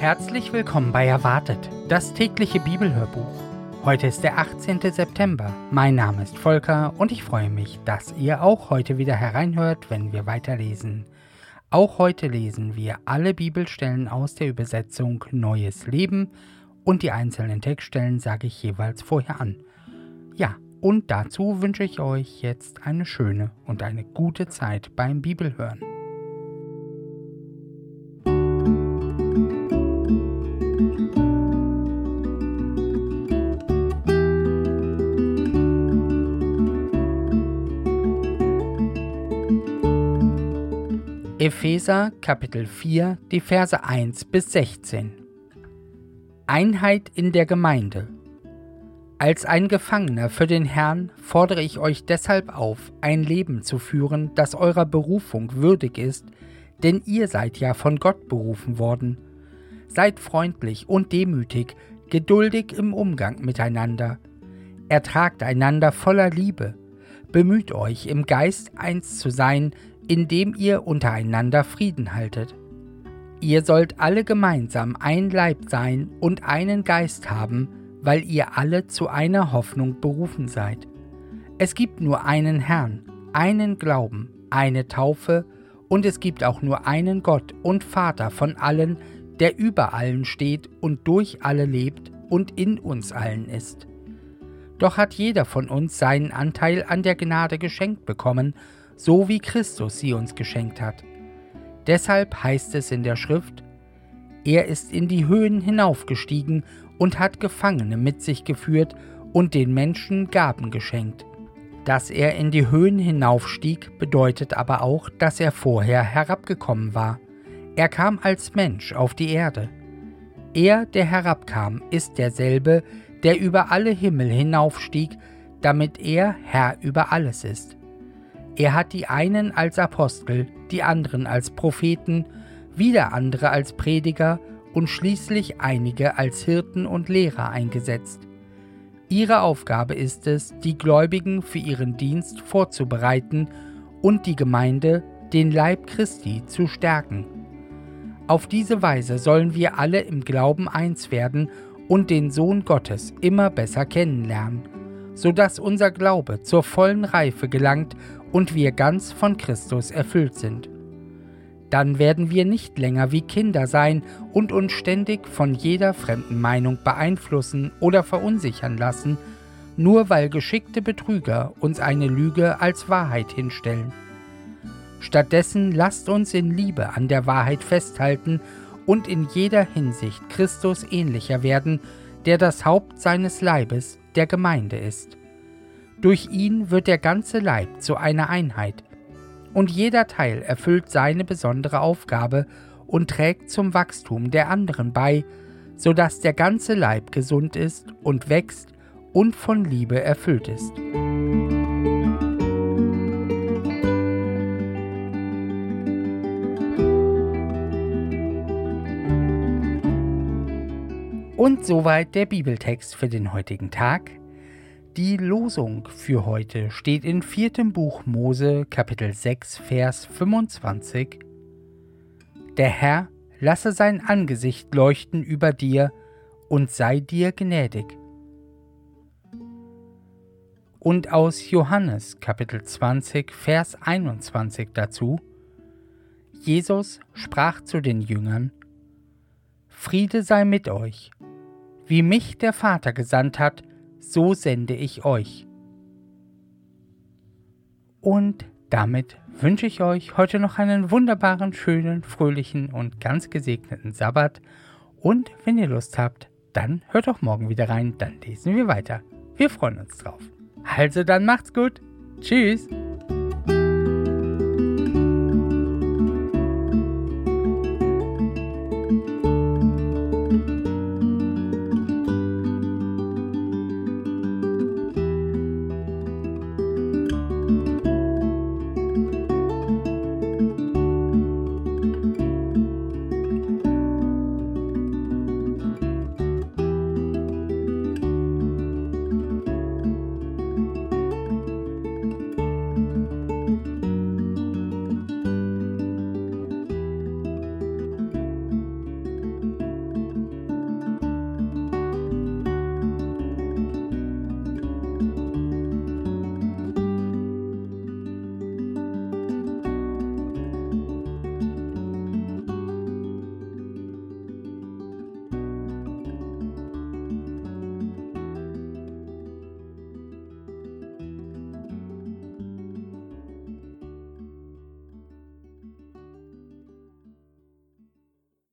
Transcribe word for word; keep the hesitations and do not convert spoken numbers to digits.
Herzlich willkommen bei Erwartet, das tägliche Bibelhörbuch. Heute ist der achtzehnte September. Mein Name ist Volker und ich freue mich, dass ihr auch heute wieder hereinhört, wenn wir weiterlesen. Auch heute lesen wir alle Bibelstellen aus der Übersetzung Neues Leben und die einzelnen Textstellen sage ich jeweils vorher an. Ja, und dazu wünsche ich euch jetzt eine schöne und eine gute Zeit beim Bibelhören. Epheser Kapitel vier, die Verse eins bis sechzehn. Einheit in der Gemeinde. Als ein Gefangener für den Herrn fordere ich euch deshalb auf, ein Leben zu führen, das eurer Berufung würdig ist, denn ihr seid ja von Gott berufen worden. Seid freundlich und demütig, geduldig im Umgang miteinander. Ertragt einander voller Liebe. Bemüht euch, im Geist eins zu sein, indem ihr untereinander Frieden haltet. Ihr sollt alle gemeinsam ein Leib sein und einen Geist haben, weil ihr alle zu einer Hoffnung berufen seid. Es gibt nur einen Herrn, einen Glauben, eine Taufe und es gibt auch nur einen Gott und Vater von allen, der über allen steht und durch alle lebt und in uns allen ist. Doch hat jeder von uns seinen Anteil an der Gnade geschenkt bekommen, so wie Christus sie uns geschenkt hat. Deshalb heißt es in der Schrift: Er ist in die Höhen hinaufgestiegen und hat Gefangene mit sich geführt und den Menschen Gaben geschenkt. Dass er in die Höhen hinaufstieg, bedeutet aber auch, dass er vorher herabgekommen war. Er kam als Mensch auf die Erde. Er, der herabkam, ist derselbe, der über alle Himmel hinaufstieg, damit er Herr über alles ist. Er hat die einen als Apostel, die anderen als Propheten, wieder andere als Prediger und schließlich einige als Hirten und Lehrer eingesetzt. Ihre Aufgabe ist es, die Gläubigen für ihren Dienst vorzubereiten und die Gemeinde, den Leib Christi, zu stärken. Auf diese Weise sollen wir alle im Glauben eins werden und den Sohn Gottes immer besser kennenlernen, sodass unser Glaube zur vollen Reife gelangt und wir ganz von Christus erfüllt sind. Dann werden wir nicht länger wie Kinder sein und uns ständig von jeder fremden Meinung beeinflussen oder verunsichern lassen, nur weil geschickte Betrüger uns eine Lüge als Wahrheit hinstellen. Stattdessen lasst uns in Liebe an der Wahrheit festhalten und in jeder Hinsicht Christus ähnlicher werden, der das Haupt seines Leibes, der Gemeinde ist. Durch ihn wird der ganze Leib zu einer Einheit, und jeder Teil erfüllt seine besondere Aufgabe und trägt zum Wachstum der anderen bei, sodass der ganze Leib gesund ist und wächst und von Liebe erfüllt ist. Und soweit der Bibeltext für den heutigen Tag. Die Losung für heute steht in viertem Buch Mose, Kapitel sechs, Vers fünfundzwanzig. Der Herr lasse sein Angesicht leuchten über dir und sei dir gnädig. Und aus Johannes, Kapitel zwanzig, Vers einundzwanzig dazu: Jesus sprach zu den Jüngern: Friede sei mit euch. Wie mich der Vater gesandt hat, so sende ich euch. Und damit wünsche ich euch heute noch einen wunderbaren, schönen, fröhlichen und ganz gesegneten Sabbat. Und wenn ihr Lust habt, dann hört auch morgen wieder rein, dann lesen wir weiter. Wir freuen uns drauf. Also dann macht's gut. Tschüss.